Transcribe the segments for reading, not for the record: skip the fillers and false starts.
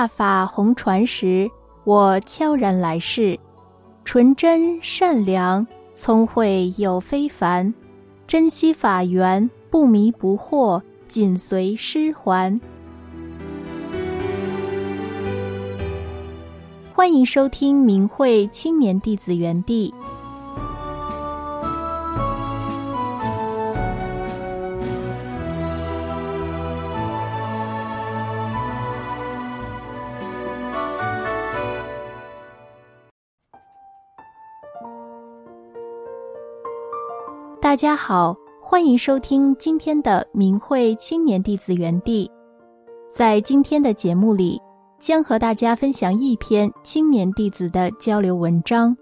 大法红传时，我悄然来世，纯真善良，聪慧又非凡，珍惜法缘，不迷不惑，紧随师还。欢迎收听明慧青年弟子园地。大家好，欢迎收听今天的明慧青年弟子园地。在今天的节目里，将和大家分享一篇青年弟子的交流文章。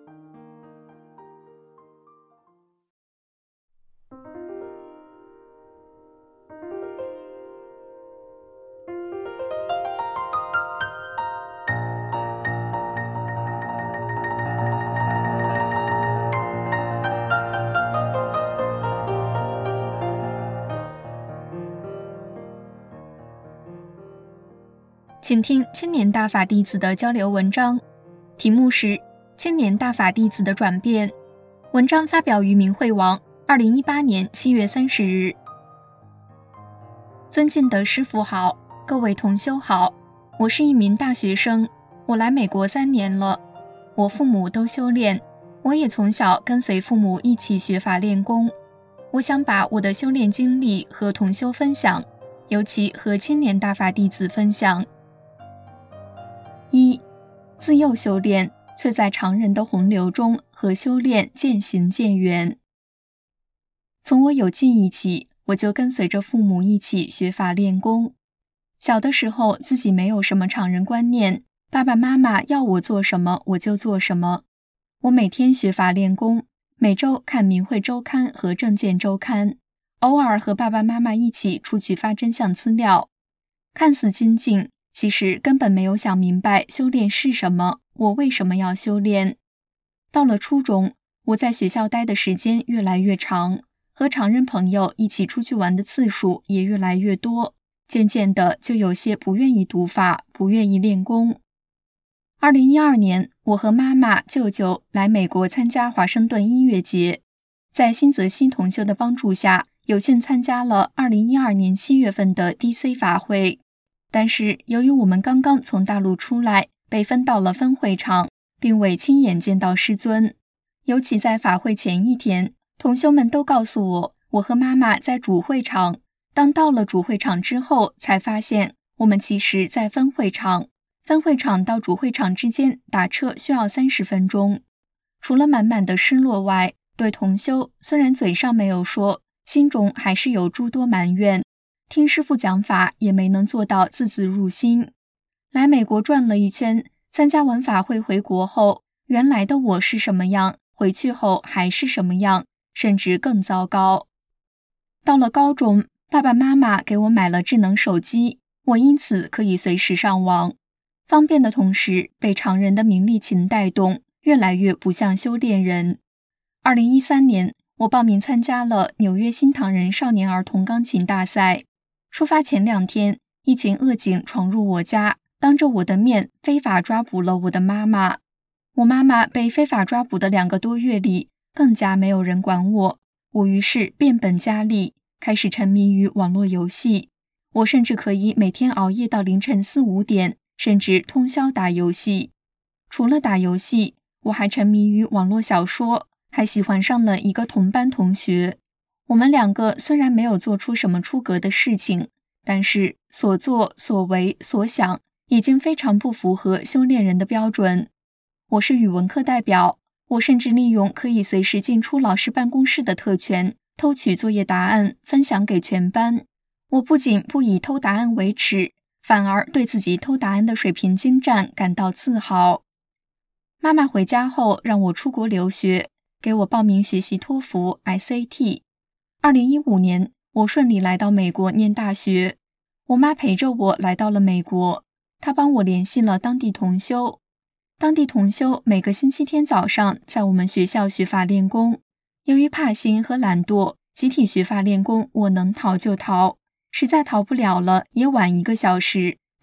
请听青年大法弟子的交流文章，题目是青年大法弟子的转变。文章发表于明慧网2018年7月30日。尊敬的师父好，各位同修好，我是一名大学生，我来美国3年了。我父母都修炼，我也从小跟随父母一起学法练功。我想把我的修炼经历和同修分享，尤其和青年大法弟子分享。1. 自幼修炼，却在常人的洪流中和修炼渐行渐远。从我有记忆起，我就跟随着父母一起学法练功。小的时候自己没有什么常人观念，爸爸妈妈要我做什么我就做什么。我每天学法练功，每周看明慧周刊和正见周刊，偶尔和爸爸妈妈一起出去发真相资料。看似精进，其实根本没有想明白修炼是什么，我为什么要修炼。到了初中，我在学校待的时间越来越长，和常人朋友一起出去玩的次数也越来越多，渐渐的就有些不愿意读法，不愿意练功。2012年，我和妈妈、舅舅来美国参加华盛顿音乐节，在新泽西同修的帮助下，有幸参加了2012年7月份的 DC 法会。但是由于我们刚刚从大陆出来，被分到了分会场，并未亲眼见到师尊。尤其在法会前一天，同修们都告诉我，我和妈妈在主会场，当到了主会场之后，才发现我们其实在分会场。分会场到主会场之间打车需要30分钟。除了满满的失落外，对同修虽然嘴上没有说，心中还是有诸多埋怨。听师父讲法也没能做到字字入心。来美国转了一圈，参加完法会回国后，原来的我是什么样，回去后还是什么样，甚至更糟糕。到了高中，爸爸妈妈给我买了智能手机，我因此可以随时上网，方便的同时被常人的名利情带动，越来越不像修炼人。2013年，我报名参加了纽约新唐人少年儿童钢琴大赛。出发前2天，一群恶警闯入我家，当着我的面非法抓捕了我的妈妈。我妈妈被非法抓捕的2个多月里，更加没有人管我。我于是变本加厉，开始沉迷于网络游戏。我甚至可以每天熬夜到凌晨4、5点，甚至通宵打游戏。除了打游戏，我还沉迷于网络小说，还喜欢上了一个同班同学。我们2个虽然没有做出什么出格的事情，但是所作所为所想已经非常不符合修炼人的标准。我是语文课代表，我甚至利用可以随时进出老师办公室的特权，偷取作业答案分享给全班。我不仅不以偷答案为耻，反而对自己偷答案的水平精湛感到自豪。妈妈回家后让我出国留学，给我报名学习托福、SAT。2015年，我顺利来到美国念大学。我妈陪着我来到了美国，她帮我联系了当地同修。当地同修每个星期天早上在我们学校学法练功。由于怕心和懒惰，集体学法练功我能逃就逃，实在逃不了了也晚1个小时，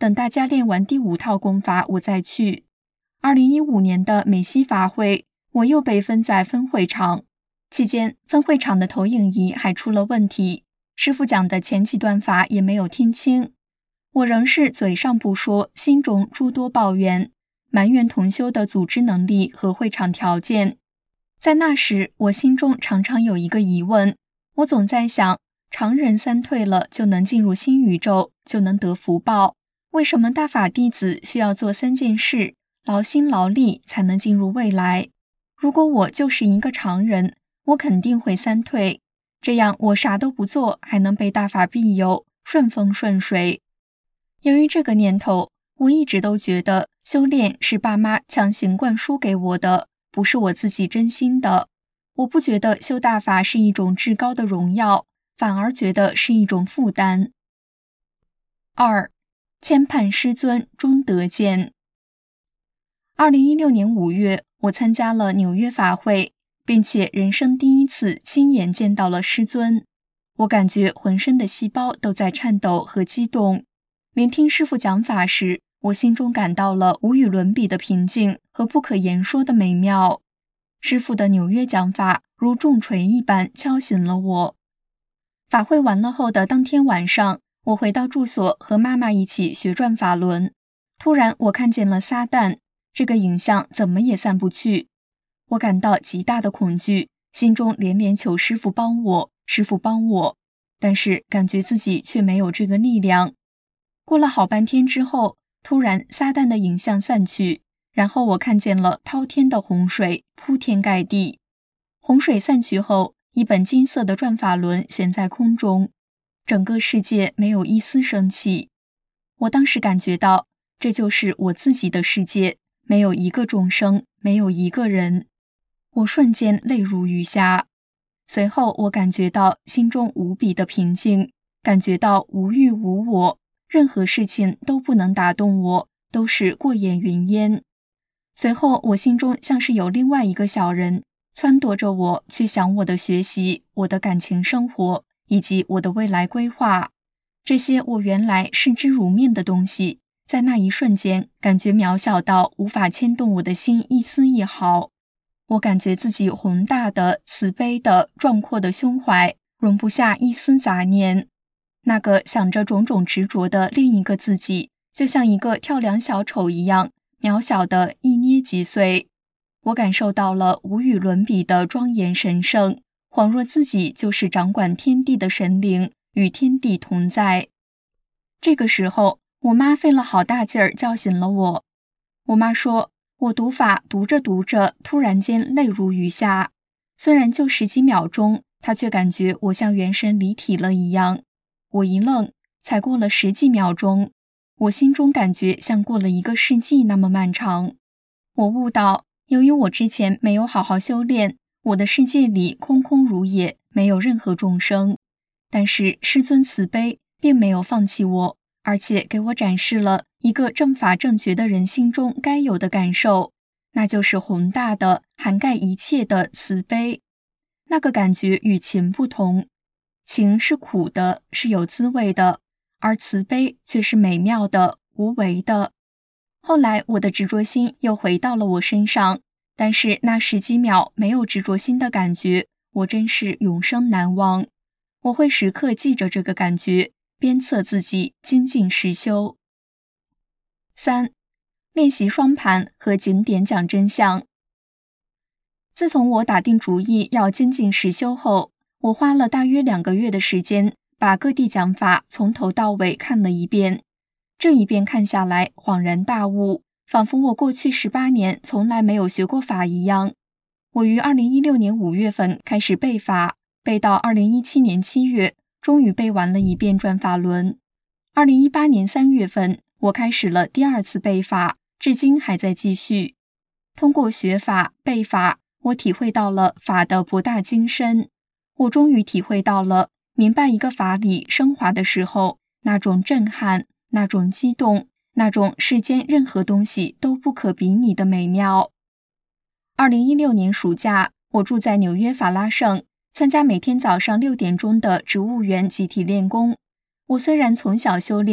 等大家练完第5套功法我再去。2015年的美西法会，我又被分在分会场，期间分会场的投影仪还出了问题，师父讲的前几段法也没有听清。我仍是嘴上不说，心中诸多抱怨，埋怨同修的组织能力和会场条件。在那时，我心中常常有一个疑问，我总在想，常人3退了就能进入新宇宙，就能得福报，为什么大法弟子需要做3件事，劳心劳力才能进入未来？如果我就是一个常人，我肯定会3退，这样我啥都不做，还能被大法庇佑，顺风顺水。由于这个念头，我一直都觉得修炼是爸妈强行灌输给我的，不是我自己真心的。我不觉得修大法是一种至高的荣耀，反而觉得是一种负担。2. 牵绊师尊终得见。2016年5月，我参加了纽约法会，并且人生第一次亲眼见到了师尊。我感觉浑身的细胞都在颤抖和激动。聆听师父讲法时，我心中感到了无与伦比的平静和不可言说的美妙。师父的纽约讲法如重锤一般敲醒了我。法会完了后的当天晚上，我回到住所和妈妈一起学转法轮。突然我看见了撒旦，这个影像怎么也散不去。我感到极大的恐惧，心中连连求师父帮我，师父帮我，但是感觉自己却没有这个力量。过了好半天之后，突然撒旦的影像散去，然后我看见了滔天的洪水铺天盖地。洪水散去后，一本金色的转法轮悬在空中，整个世界没有一丝生气。我当时感觉到，这就是我自己的世界，没有一个众生，没有一个人。我瞬间泪如雨下。随后我感觉到心中无比的平静，感觉到无欲无我，任何事情都不能打动我，都是过眼云烟。随后我心中像是有另外一个小人撺掇着我去想我的学习，我的感情生活，以及我的未来规划。这些我原来视之如命的东西，在那一瞬间感觉渺小到无法牵动我的心一丝一毫。我感觉自己宏大的、慈悲的、壮阔的胸怀容不下一丝杂念。那个想着种种执着的另一个自己，就像一个跳梁小丑一样，渺小的一捏即碎。我感受到了无与伦比的庄严神圣，恍若自己就是掌管天地的神灵，与天地同在。这个时候，我妈费了好大劲儿叫醒了我。我妈说，我读法读着读着，突然间泪如雨下。虽然就10几秒钟，她却感觉我像元神离体了一样。我一愣，才过了10几秒钟，我心中感觉像过了1个世纪那么漫长。我悟到，由于我之前没有好好修炼，我的世界里空空如也，没有任何众生。但是师尊慈悲，并没有放弃我，而且给我展示了一个正法正觉的人心中该有的感受，那就是宏大的、涵盖一切的慈悲。那个感觉与情不同，情是苦的，是有滋味的，而慈悲却是美妙的、无为的。后来我的执着心又回到了我身上，但是那10几秒没有执着心的感觉，我真是永生难忘。我会时刻记着这个感觉，鞭策自己精进实修。3. 练习双盘和景点讲真相。自从我打定主意要精进实修后，我花了大约2个月的时间，把各地讲法从头到尾看了一遍。这一遍看下来，恍然大悟，仿佛我过去18年从来没有学过法一样。我于2016年5月份开始背法，背到2017年7月，终于背完了一遍转法轮。2018年3月份，我开始了第2次背法，至今还在继续。通过学法、背法，我体会到了法的博大精深。我终于体会到了明白一个法理升华的时候，那种震撼，那种激动，那种世间任何东西都不可比拟的美妙。2016年暑假，我住在纽约法拉盛，参加每天早上6点钟的植物园集体练功。我虽然从小修炼，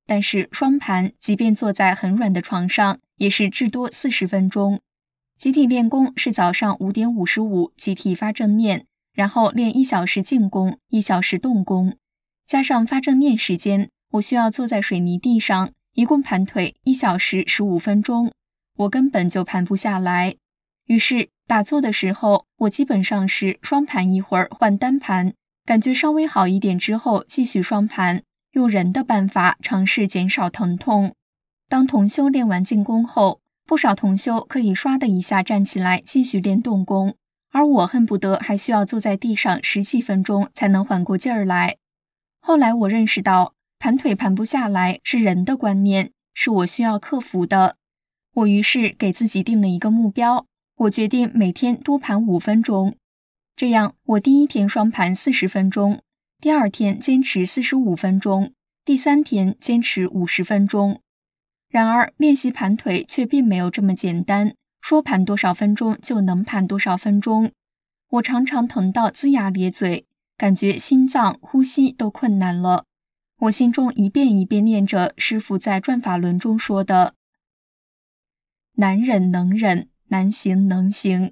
但是双盘即便坐在很软的床上，也是至多40分钟。集体练功是早上5点55集体发正念，然后练1小时静功，1小时动功，加上发正念时间，我需要坐在水泥地上，一共盘腿1小时15分钟，我根本就盘不下来。于是打坐的时候，我基本上是双盘一会儿换单盘，感觉稍微好一点之后继续双盘，用人的办法尝试减少疼痛。当同修练完静功后，不少同修可以唰的一下站起来继续练动功，而我恨不得还需要坐在地上10几分钟才能缓过劲儿来。后来我认识到，盘腿盘不下来是人的观念，是我需要克服的。我于是给自己定了一个目标，我决定每天多盘5分钟。这样，我第一天双盘40分钟，第二天坚持45分钟，第3天坚持50分钟。然而，练习盘腿却并没有这么简单，说盘多少分钟就能盘多少分钟。我常常疼到龇牙咧嘴，感觉心脏、呼吸都困难了。我心中一遍一遍念着师父在转法轮中说的：难忍能忍，难行能行。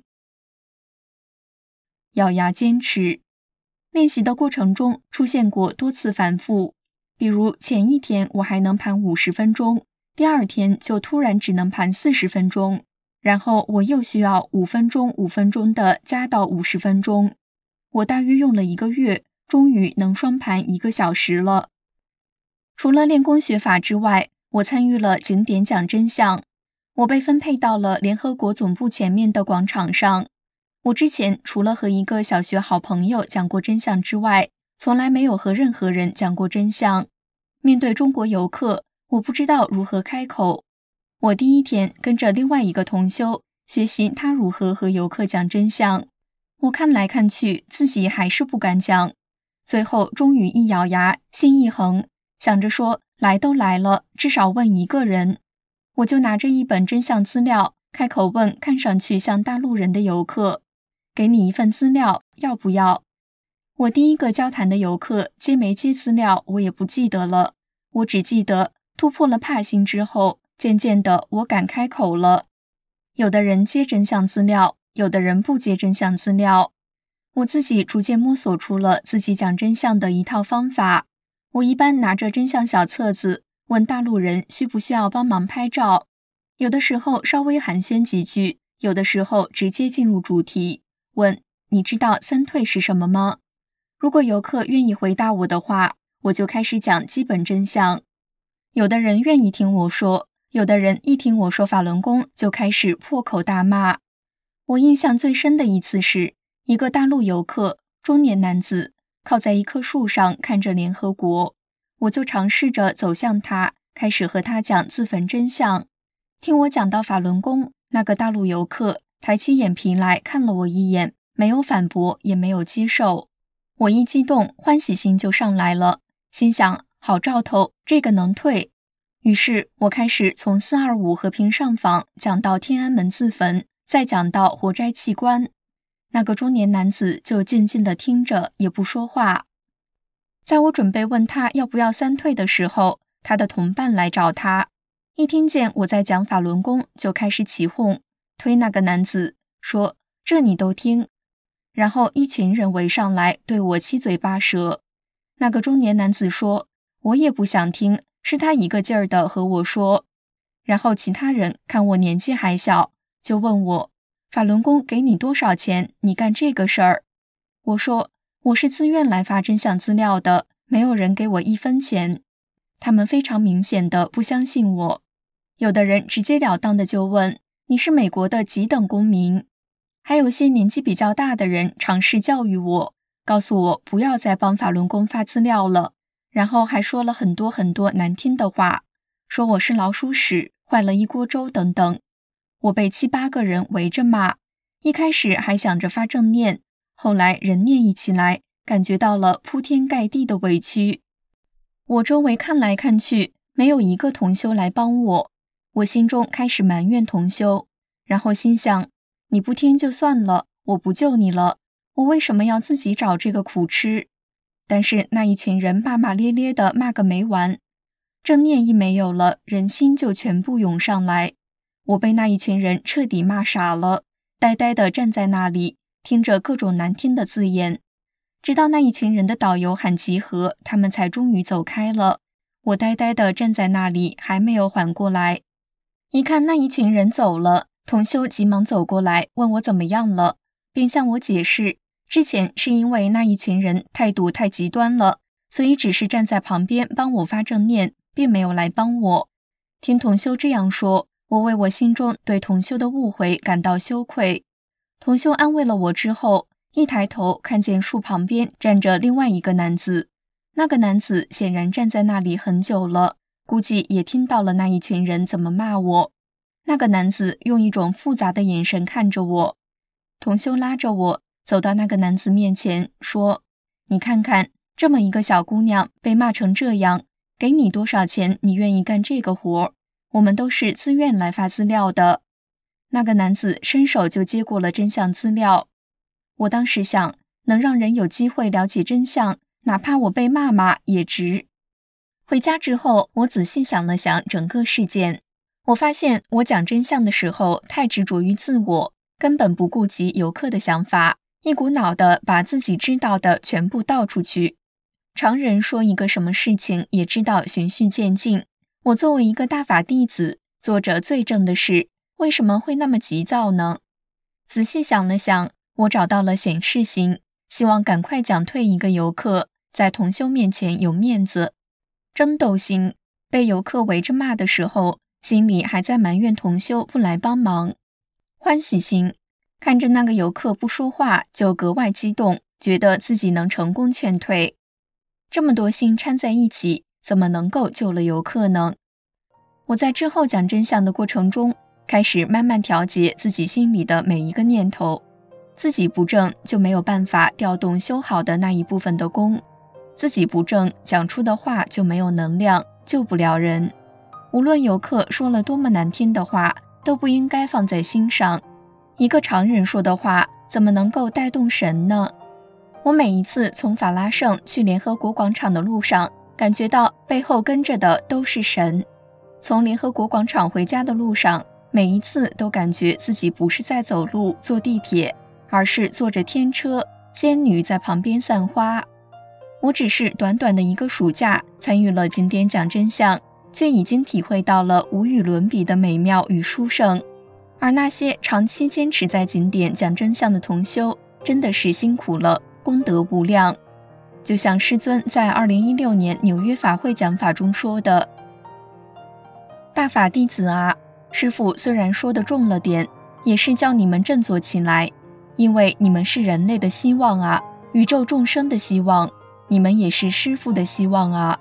咬牙坚持。练习的过程中出现过多次反复，比如前一天我还能盘50分钟，第二天就突然只能盘40分钟，然后我又需要5分钟5分钟的加到50分钟。我大约用了1个月，终于能双盘1个小时了。除了练功学法之外，我参与了景点讲真相。我被分配到了联合国总部前面的广场上。我之前除了和一个小学好朋友讲过真相之外，从来没有和任何人讲过真相。面对中国游客，我不知道如何开口。我第一天跟着另外一个同修学习他如何和游客讲真相，我看来看去自己还是不敢讲。最后终于一咬牙，心一横，想着说来都来了，至少问1个人。我就拿着一本真相资料，开口问看上去像大陆人的游客：给你一份资料，要不要？我第一个交谈的游客接没接资料我也不记得了，我只记得突破了怕心之后，渐渐的我敢开口了。有的人接真相资料，有的人不接真相资料。我自己逐渐摸索出了自己讲真相的一套方法。我一般拿着真相小册子，问大陆人需不需要帮忙拍照，有的时候稍微寒暄几句，有的时候直接进入主题，问你知道3退是什么吗？如果游客愿意回答我的话，我就开始讲基本真相。有的人愿意听我说，有的人一听我说法轮功就开始破口大骂。我印象最深的一次是一个大陆游客，中年男子，靠在一棵树上看着联合国，我就尝试着走向他，开始和他讲自焚真相。听我讲到法轮功，那个大陆游客抬起眼皮来看了我一眼，没有反驳，也没有接受。我一激动，欢喜心就上来了，心想好兆头，这个能退。于是我开始从425和平上访讲到天安门自焚，再讲到活摘器官。那个中年男子就静静地听着，也不说话。在我准备问他要不要3退的时候，他的同伴来找他，一听见我在讲法轮功，就开始起哄，推那个男子说这你都听。然后一群人围上来对我七嘴八舌。那个中年男子说我也不想听，是他一个劲儿的和我说。然后其他人看我年纪还小，就问我法轮功给你多少钱，你干这个事儿？我说我是自愿来发真相资料的，没有人给我1分钱。他们非常明显的不相信我，有的人直截了当的就问你是美国的几等公民？还有些年纪比较大的人尝试教育我，告诉我不要再帮法轮功发资料了，然后还说了很多很多难听的话，说我是老鼠屎，坏了一锅粥等等。我被7、8个人围着骂，一开始还想着发正念，后来人念一起来，感觉到了铺天盖地的委屈。我周围看来看去，没有一个同修来帮我，我心中开始埋怨同修，然后心想你不听就算了，我不救你了，我为什么要自己找这个苦吃？但是那一群人骂骂咧咧的骂个没完。 正念一没有了，人心就全部涌上来。我被那一群人彻底骂傻了，呆呆地站在那里，听着各种难听的字眼。直到那一群人的导游喊集合，他们才终于走开了。我呆呆地站在那里，还没有缓过来。一看那一群人走了，同修急忙走过来问我怎么样了，并向我解释，之前是因为那一群人态度太极端了，所以只是站在旁边帮我发正念，并没有来帮我。听同修这样说，我为我心中对同修的误会感到羞愧。同修安慰了我之后，一抬头看见树旁边站着另外一个男子，那个男子显然站在那里很久了，估计也听到了那一群人怎么骂我。那个男子用一种复杂的眼神看着我。同修拉着我走到那个男子面前说，你看看，这么一个小姑娘被骂成这样，给你多少钱你愿意干这个活？我们都是自愿来发资料的。那个男子伸手就接过了真相资料。我当时想，能让人有机会了解真相，哪怕我被骂也值。回家之后，我仔细想了想整个事件，我发现我讲真相的时候太执着于自我，根本不顾及游客的想法，一股脑的把自己知道的全部倒出去。常人说一个什么事情也知道循序渐进，我作为一个大法弟子，做着最正的事，为什么会那么急躁呢？仔细想了想，我找到了显示心，希望赶快讲退一个游客，在同修面前有面子。争斗心，被游客围着骂的时候，心里还在埋怨同修不来帮忙。欢喜心，看着那个游客不说话就格外激动，觉得自己能成功劝退。这么多心掺在一起，怎么能够救了游客呢？我在之后讲真相的过程中，开始慢慢调节自己心里的每一个念头。自己不正，就没有办法调动修好的那一部分的功。自己不正，讲出的话就没有能量，救不了人。无论游客说了多么难听的话，都不应该放在心上。一个常人说的话，怎么能够带动神呢？我每一次从法拉盛去联合国广场的路上，感觉到背后跟着的都是神。从联合国广场回家的路上，每一次都感觉自己不是在走路坐地铁，而是坐着天车，仙女在旁边散花。我只是短短的一个暑假参与了景点讲真相，却已经体会到了无与伦比的美妙与殊胜。而那些长期坚持在景点讲真相的同修，真的是辛苦了，功德无量。就像师尊在2016年纽约法会讲法中说的，大法弟子啊，师父虽然说的重了点，也是叫你们振作起来，因为你们是人类的希望啊，宇宙众生的希望，你们也是师父的希望啊。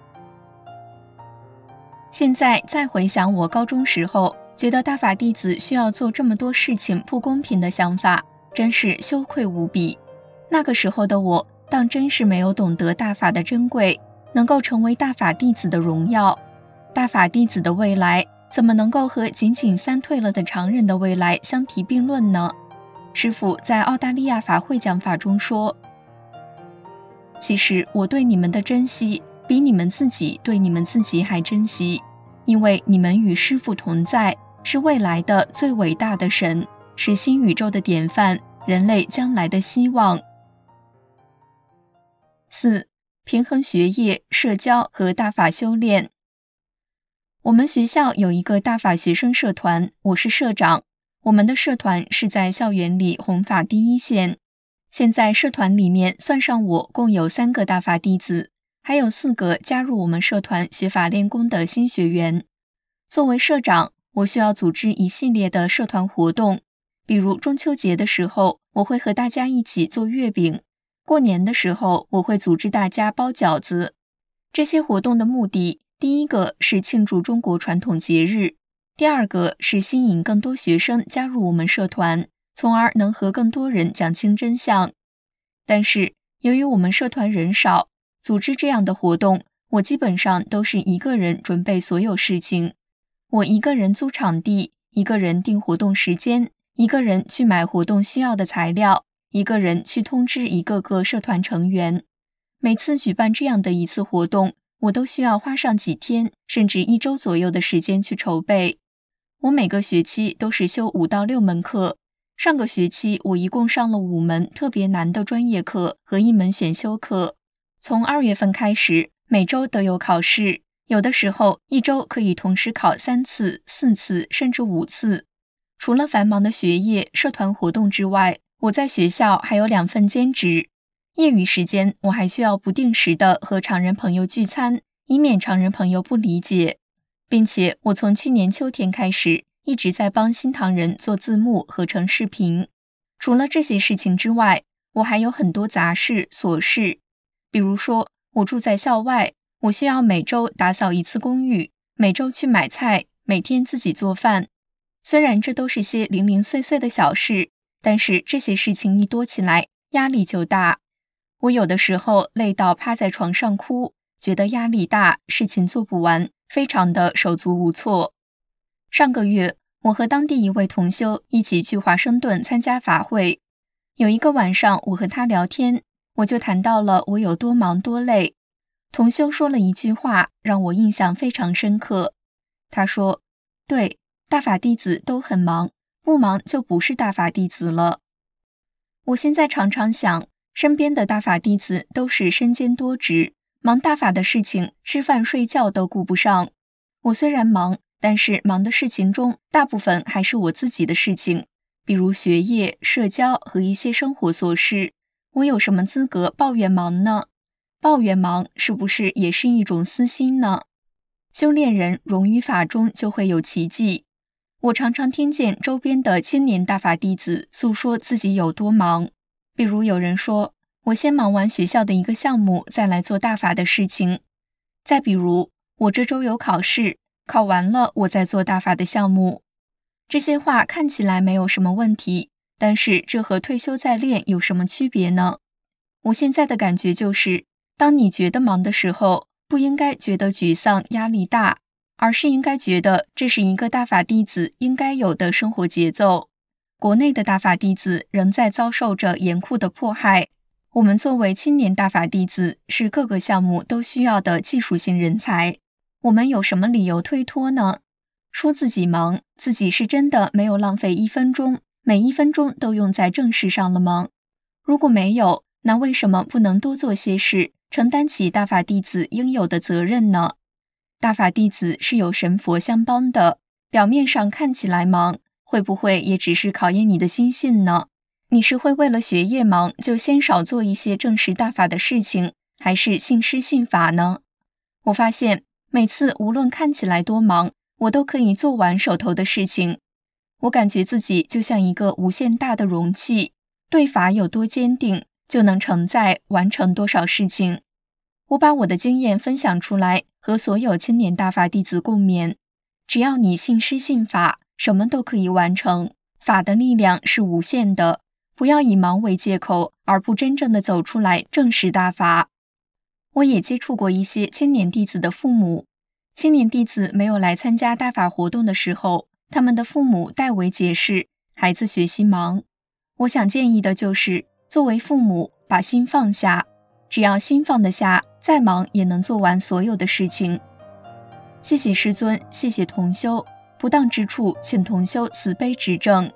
现在再回想我高中时候觉得大法弟子需要做这么多事情不公平的想法，真是羞愧无比。那个时候的我当真是没有懂得大法的珍贵，能够成为大法弟子的荣耀。大法弟子的未来怎么能够和仅仅三退了的常人的未来相提并论呢？师父在澳大利亚法会讲法中说，其实我对你们的珍惜比你们自己对你们自己还珍惜，因为你们与师父同在，是未来的最伟大的神，是新宇宙的典范，人类将来的希望。4. 平衡学业、社交和大法修炼。我们学校有一个大法学生社团，我是社长。我们的社团是在校园里弘法第一线。现在社团里面算上我，共有3个大法弟子，还有4个加入我们社团学法练功的新学员。作为社长，我需要组织一系列的社团活动，比如中秋节的时候，我会和大家一起做月饼；过年的时候，我会组织大家包饺子。这些活动的目的，第一个是庆祝中国传统节日，第二个是吸引更多学生加入我们社团，从而能和更多人讲清真相。但是由于我们社团人少，组织这样的活动，我基本上都是一个人准备所有事情。我一个人租场地，一个人定活动时间，一个人去买活动需要的材料，一个人去通知一个个社团成员。每次举办这样的一次活动， 我都需要花上几天甚至1周左右的时间去筹备。我每个学期都是修5到6门课，上个学期我一共上了5门特别难的专业课和1门选修课。从2月份开始，每周都有考试，有的时候1周可以同时考3次、4次甚至5次。除了繁忙的学业、社团活动之外，我在学校还有2份兼职。业余时间我还需要不定时的和常人朋友聚餐，以免常人朋友不理解。并且我从去年秋天开始一直在帮新唐人做字幕合成视频。除了这些事情之外，我还有很多杂事琐事。比如说，我住在校外，我需要每周打扫1次公寓，每周去买菜，每天自己做饭。虽然这都是些零零碎碎的小事，但是这些事情一多起来，压力就大。我有的时候累到趴在床上哭，觉得压力大，事情做不完，非常的手足无措。上个月，我和当地一位同修一起去华盛顿参加法会。有一个晚上，我和他聊天，我就谈到了我有多忙多累。同修说了一句话，让我印象非常深刻。他说：对，大法弟子都很忙，不忙就不是大法弟子了。我现在常常想，身边的大法弟子都是身兼多职，忙大法的事情，吃饭睡觉都顾不上。我虽然忙，但是忙的事情中，大部分还是我自己的事情，比如学业、社交和一些生活琐事。我有什么资格抱怨忙呢？抱怨忙是不是也是一种私心呢？修炼人融于法中就会有奇迹。我常常听见周边的千年大法弟子诉说自己有多忙，比如有人说，我先忙完学校的一个项目，再来做大法的事情。再比如，我这周有考试，考完了我再做大法的项目。这些话看起来没有什么问题，但是这和退休再练有什么区别呢？我现在的感觉就是，当你觉得忙的时候，不应该觉得沮丧、压力大，而是应该觉得这是一个大法弟子应该有的生活节奏。国内的大法弟子仍在遭受着严酷的迫害。我们作为青年大法弟子，是各个项目都需要的技术性人才。我们有什么理由推脱呢？说自己忙，自己是真的没有浪费1分钟，每1分钟都用在正事上了吗？如果没有，那为什么不能多做些事，承担起大法弟子应有的责任呢？大法弟子是有神佛相帮的，表面上看起来忙，会不会也只是考验你的心性呢？你是会为了学业忙，就先少做一些正式大法的事情，还是信师信法呢？我发现，每次无论看起来多忙，我都可以做完手头的事情。我感觉自己就像一个无限大的容器，对法有多坚定，就能承载完成多少事情。我把我的经验分享出来，和所有青年大法弟子共勉。只要你信师信法，什么都可以完成。法的力量是无限的，不要以忙为借口，而不真正的走出来正视大法。我也接触过一些青年弟子的父母，青年弟子没有来参加大法活动的时候，他们的父母代为解释，孩子学习忙。我想建议的就是，作为父母，把心放下，只要心放得下，再忙也能做完所有的事情。谢谢师尊，谢谢同修，不当之处，请同修慈悲指正。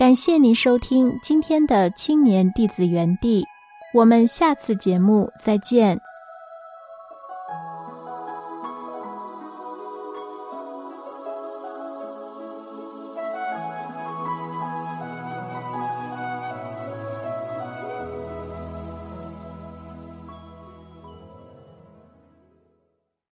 感谢您收听今天的青年弟子园地，我们下次节目再见。